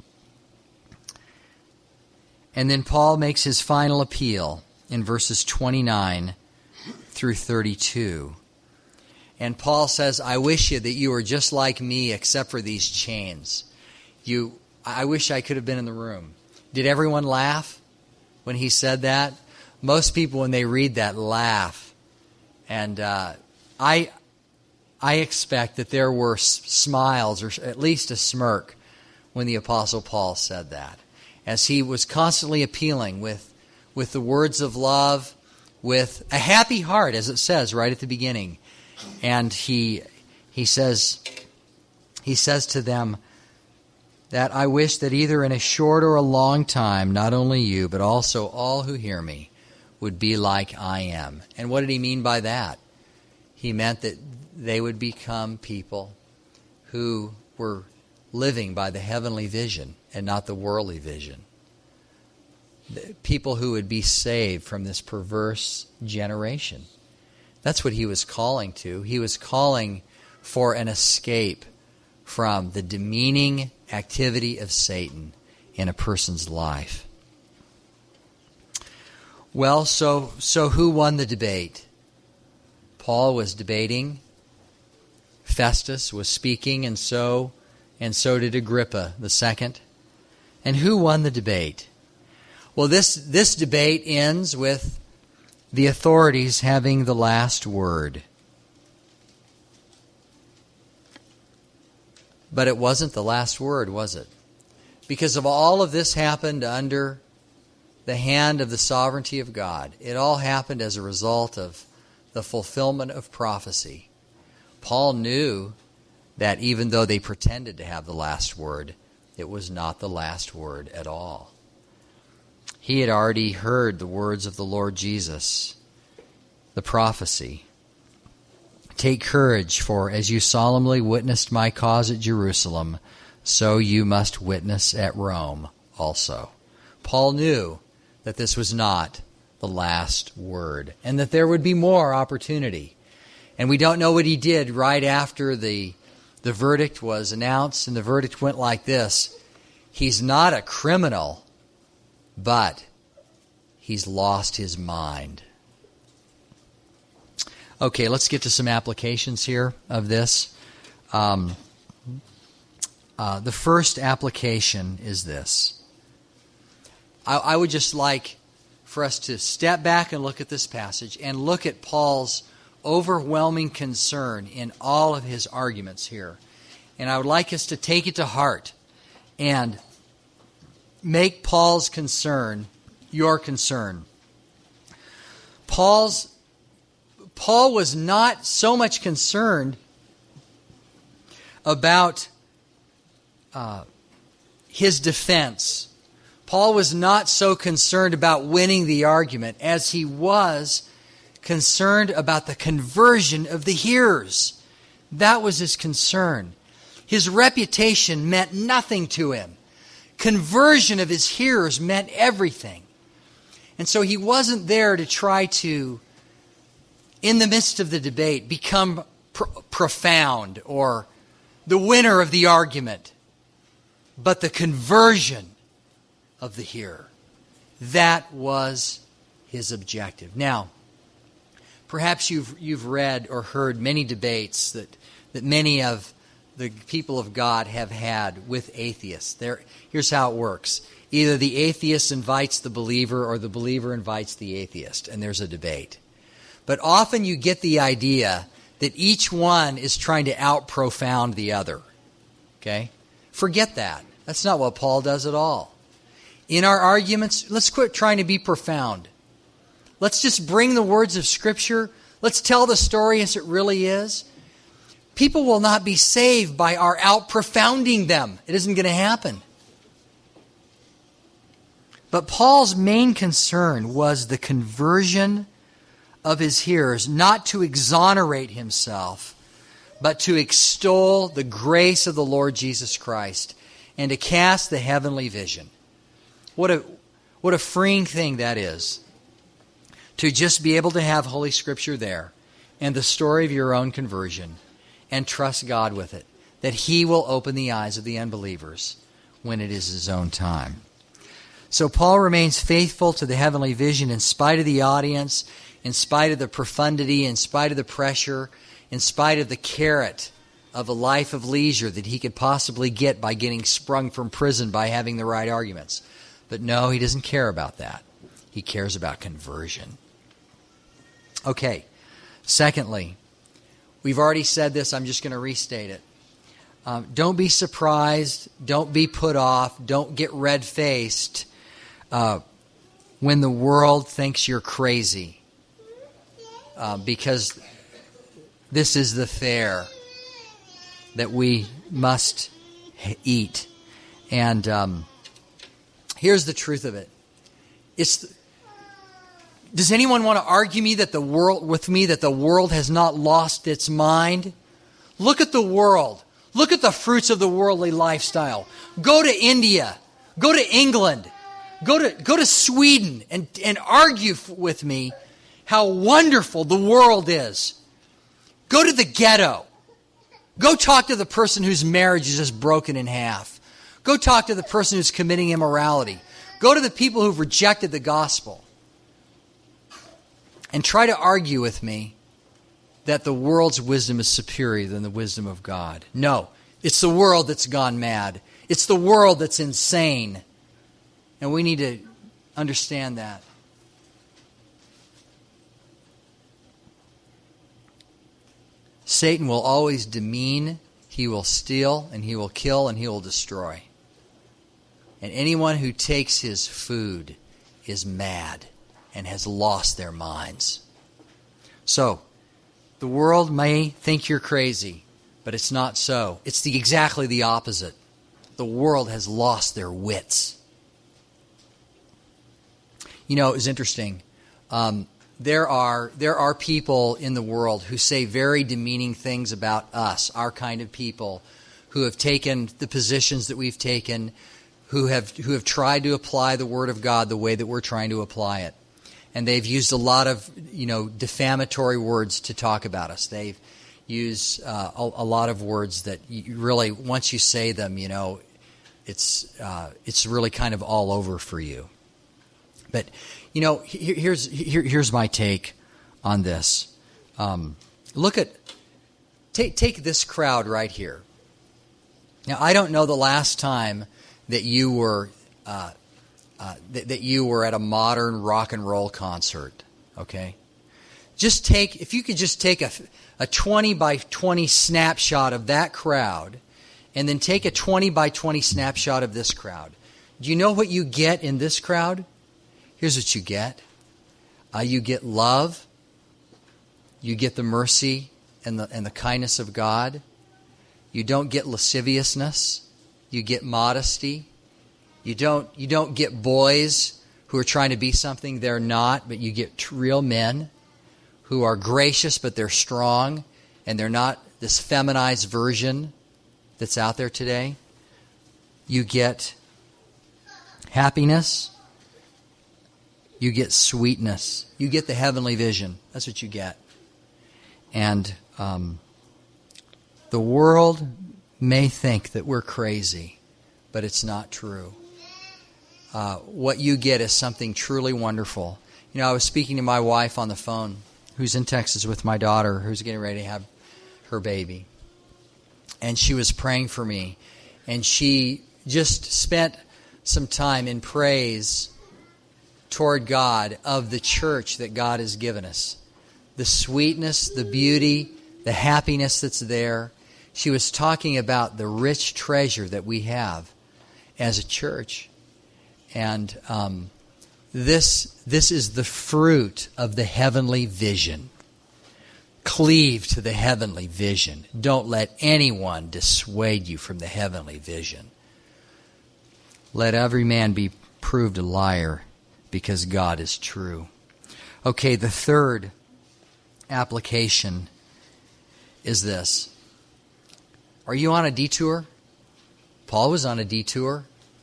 And then Paul makes his final appeal in verses 29 through 32. And Paul says, I wish you that you were just like me except for these chains. I wish I could have been in the room. Did everyone laugh when he said that? Most people, when they read that, laugh. And I expect that there were smiles, or at least a smirk, when the Apostle Paul said that, as he was constantly appealing with the words of love, with a happy heart, as it says right at the beginning. And he says to them that I wish that either in a short or a long time, not only you, but also all who hear me, would be like I am. And what did he mean by that? He meant that they would become people who were living by the heavenly vision and not the worldly vision. People who would be saved from this perverse generation. That's what he was calling to. He was calling for an escape from the demeaning activity of Satan in a person's life. Well, so who won the debate? Paul was debating. Festus was speaking, and so did Agrippa II. And who won the debate? Well, this debate ends with the authorities having the last word. But it wasn't the last word, was it? Because of all of this happened under the hand of the sovereignty of God. It all happened as a result of the fulfillment of prophecy. Paul knew that even though they pretended to have the last word, it was not the last word at all. He had already heard the words of the Lord Jesus, the prophecy. Take courage, for as you solemnly witnessed my cause at Jerusalem, so you must witness at Rome also. Paul knew that this was not the last word, and that there would be more opportunity. And we don't know what he did right after the verdict was announced, and the verdict went like this. He's not a criminal, but he's lost his mind. Okay, let's get to some applications here of this. The first application is this. I would just like for us to step back and look at this passage and look at Paul's overwhelming concern in all of his arguments here. And I would like us to take it to heart and make Paul's concern your concern. Paul was not so much concerned about his defense. Paul was not so concerned about winning the argument as he was concerned about the conversion of the hearers. That was his concern. His reputation meant nothing to him. Conversion of his hearers meant everything. And so he wasn't there to try to, in the midst of the debate, become profound or the winner of the argument, but the conversion of the hearer. That was his objective. Now, perhaps you've read or heard many debates that many of the people of God have had with atheists. Here's how it works. Either the atheist invites the believer or the believer invites the atheist, and there's a debate. But often you get the idea that each one is trying to out-profound the other. Okay? Forget that. That's not what Paul does at all. In our arguments, let's quit trying to be profound. Let's just bring the words of Scripture. Let's tell the story as it really is. People will not be saved by our out-profounding them. It isn't going to happen. But Paul's main concern was the conversion of his hearers, not to exonerate himself, but to extol the grace of the Lord Jesus Christ and to cast the heavenly vision. What a freeing thing that is, to just be able to have Holy Scripture there and the story of your own conversion and trust God with it, that He will open the eyes of the unbelievers when it is His own time. So Paul remains faithful to the heavenly vision in spite of the audience, in spite of the profundity, in spite of the pressure, in spite of the carrot of a life of leisure that he could possibly get by getting sprung from prison by having the right arguments. But no, he doesn't care about that. He cares about conversion. Okay, secondly, we've already said this, I'm just going to restate it. Don't be surprised, don't be put off, don't get red-faced when the world thinks you're crazy. Because this is the fare that we must eat. And here's the truth of it. Does anyone want to argue with me that the world has not lost its mind? Look at the world. Look at the fruits of the worldly lifestyle. Go to India. Go to England. Go to Sweden and argue with me how wonderful the world is. Go to the ghetto. Go talk to the person whose marriage is just broken in half. Go talk to the person who's committing immorality. Go to the people who've rejected the gospel. And try to argue with me that the world's wisdom is superior than the wisdom of God. No, it's the world that's gone mad. It's the world that's insane. And we need to understand that. Satan will always demean, he will steal, and he will kill, and he will destroy. And anyone who takes his food is mad and has lost their minds. So, the world may think you're crazy, but it's not so. It's exactly the opposite. The world has lost their wits. You know, it was interesting. There are people in the world who say very demeaning things about us, our kind of people, who have taken the positions that we've taken, who have tried to apply the Word of God the way that we're trying to apply it. And they've used a lot of, defamatory words to talk about us. They've used a lot of words that you really, once you say them, it's really kind of all over for you. But here's my take on this. Take this crowd right here. Now, I don't know the last time that you were that you were at a modern rock and roll concert. Okay, if you could just take a 20 by 20 snapshot of that crowd, and then take a 20 by 20 snapshot of this crowd. Do you know what you get in this crowd? Here's what you get. You get love. You get the mercy and the kindness of God. You don't get lasciviousness. You get modesty. You don't get boys who are trying to be something they're not, but you get real men who are gracious, but they're strong, and they're not this feminized version that's out there today. You get happiness. You get sweetness. You get the heavenly vision. That's what you get. And the world may think that we're crazy, but it's not true. what you get is something truly wonderful. You know, I was speaking to my wife on the phone, who's in Texas with my daughter, who's getting ready to have her baby. And she was praying for me. And she just spent some time in praise toward God of the church that God has given us. The sweetness, the beauty, the happiness that's there. She was talking about the rich treasure that we have as a church. And this is the fruit of the heavenly vision. Cleave to the heavenly vision. Don't let anyone dissuade you from the heavenly vision. Let every man be proved a liar, because God is true. Okay, the third application is this. Are you on a detour? Paul was on a detour.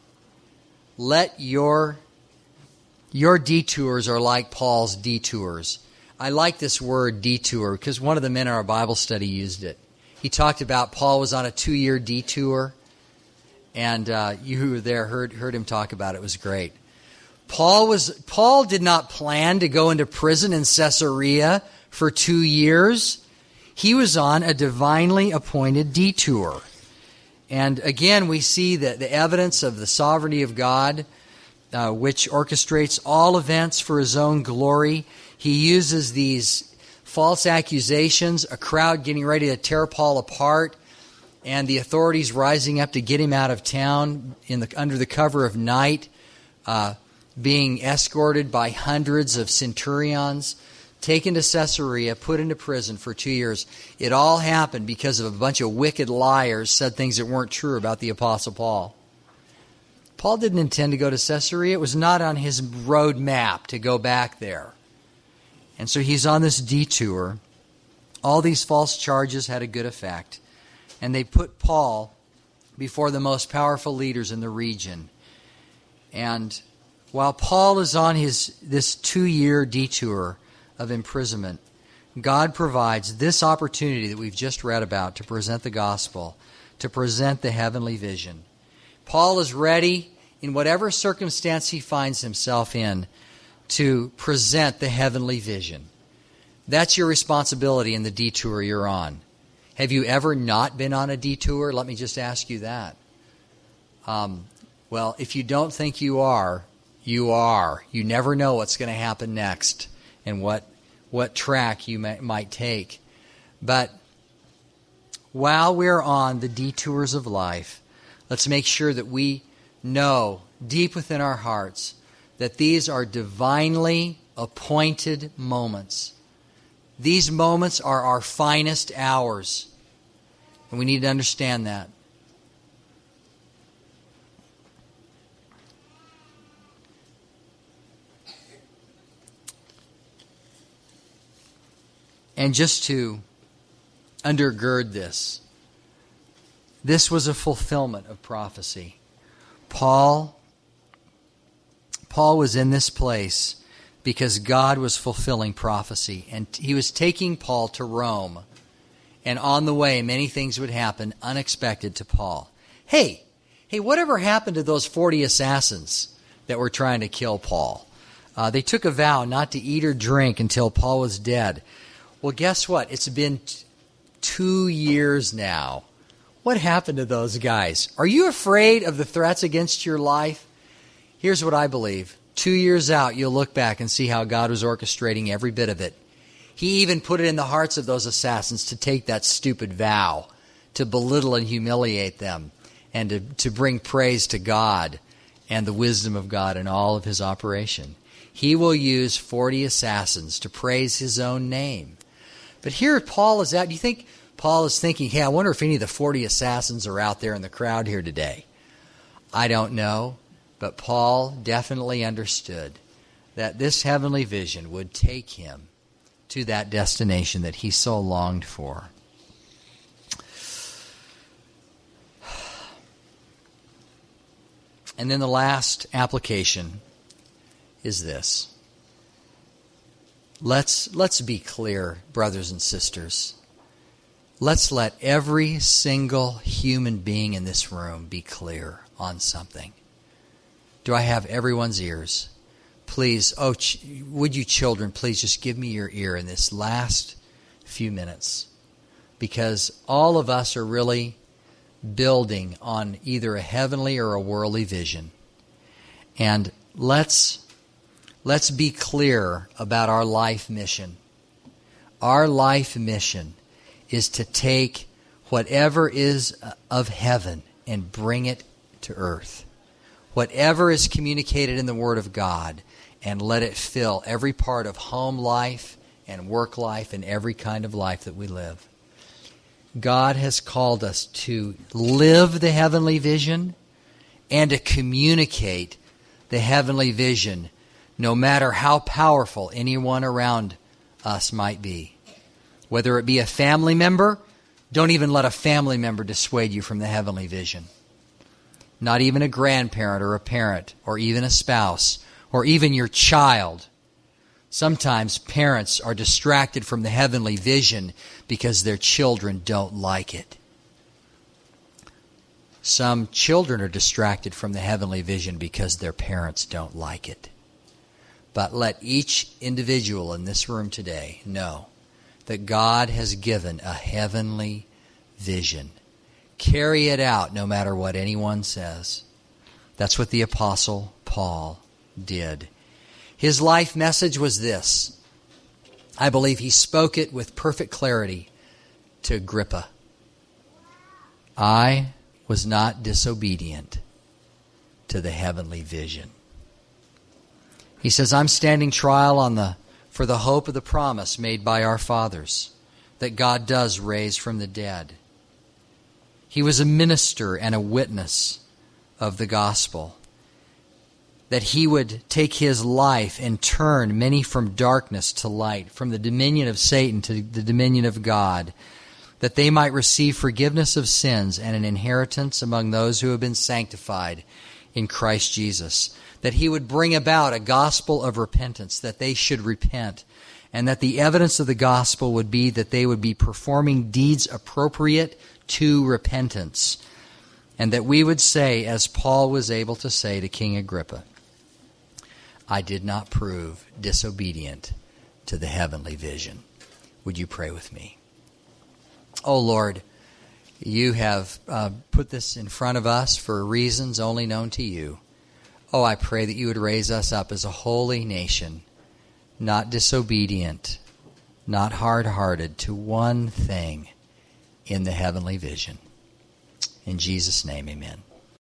Let your detours are like Paul's detours. I like this word detour because one of the men in our Bible study used it. He talked about Paul was on a 2-year detour, and you who were there heard him talk about it. It was great. Paul did not plan to go into prison in Caesarea for 2 years. He was on a divinely appointed detour. And again, we see that the evidence of the sovereignty of God, which orchestrates all events for His own glory. He uses these false accusations, a crowd getting ready to tear Paul apart, and the authorities rising up to get him out of town under the cover of night, being escorted by hundreds of centurions, taken to Caesarea, put into prison for 2 years. It all happened because of a bunch of wicked liars said things that weren't true about the Apostle Paul. Paul didn't intend to go to Caesarea. It was not on his road map to go back there. And so he's on this detour. All these false charges had a good effect. And they put Paul before the most powerful leaders in the region. And while Paul is on this 2-year detour of imprisonment, God provides this opportunity that we've just read about to present the gospel, to present the heavenly vision. Paul is ready, in whatever circumstance he finds himself in, to present the heavenly vision. That's your responsibility in the detour you're on. Have you ever not been on a detour? Let me just ask you that. Well, if you don't think you are, you are. You never know what's going to happen next and what track you might take. But while we're on the detours of life, let's make sure that we know deep within our hearts that these are divinely appointed moments. These moments are our finest hours, and we need to understand that. And just to undergird this was a fulfillment of prophecy. Paul was in this place because God was fulfilling prophecy. And He was taking Paul to Rome. And on the way, many things would happen unexpected to Paul. Hey, whatever happened to those 40 assassins that were trying to kill Paul? They took a vow not to eat or drink until Paul was dead. Well, guess what? It's been 2 years now. What happened to those guys? Are you afraid of the threats against your life? Here's what I believe. 2 years out, you'll look back and see how God was orchestrating every bit of it. He even put it in the hearts of those assassins to take that stupid vow, to belittle and humiliate them, and to bring praise to God and the wisdom of God in all of His operation. He will use 40 assassins to praise His own name. But here Paul is at. Do you think Paul is thinking, hey, I wonder if any of the 40 assassins are out there in the crowd here today? I don't know. But Paul definitely understood that this heavenly vision would take him to that destination that he so longed for. And then the last application is this. Let's be clear, brothers and sisters. Let's let every single human being in this room be clear on something. Do I have everyone's ears? Please, would you children, please just give me your ear in this last few minutes. Because all of us are really building on either a heavenly or a worldly vision. And let's be clear about our life mission. Our life mission is to take whatever is of heaven and bring it to earth. Whatever is communicated in the Word of God, and let it fill every part of home life and work life and every kind of life that we live. God has called us to live the heavenly vision and to communicate the heavenly vision, no matter how powerful anyone around us might be. Whether it be a family member, don't even let a family member dissuade you from the heavenly vision. Not even a grandparent or a parent or even a spouse or even your child. Sometimes parents are distracted from the heavenly vision because their children don't like it. Some children are distracted from the heavenly vision because their parents don't like it. But let each individual in this room today know that God has given a heavenly vision. Carry it out no matter what anyone says. That's what the Apostle Paul did. His life message was this. I believe he spoke it with perfect clarity to Agrippa. I was not disobedient to the heavenly vision. He says, I'm standing trial for the hope of the promise made by our fathers, that God does raise from the dead. He was a minister and a witness of the gospel, that he would take his life and turn many from darkness to light, from the dominion of Satan to the dominion of God, that they might receive forgiveness of sins and an inheritance among those who have been sanctified in Christ Jesus, that he would bring about a gospel of repentance, that they should repent, and that the evidence of the gospel would be that they would be performing deeds appropriate to repentance, and that we would say, as Paul was able to say to King Agrippa, I did not prove disobedient to the heavenly vision. Would you pray with me? Oh Lord, you have put this in front of us for reasons only known to you. Oh, I pray that you would raise us up as a holy nation, not disobedient, not hard-hearted, to one thing in the heavenly vision. In Jesus' name, amen.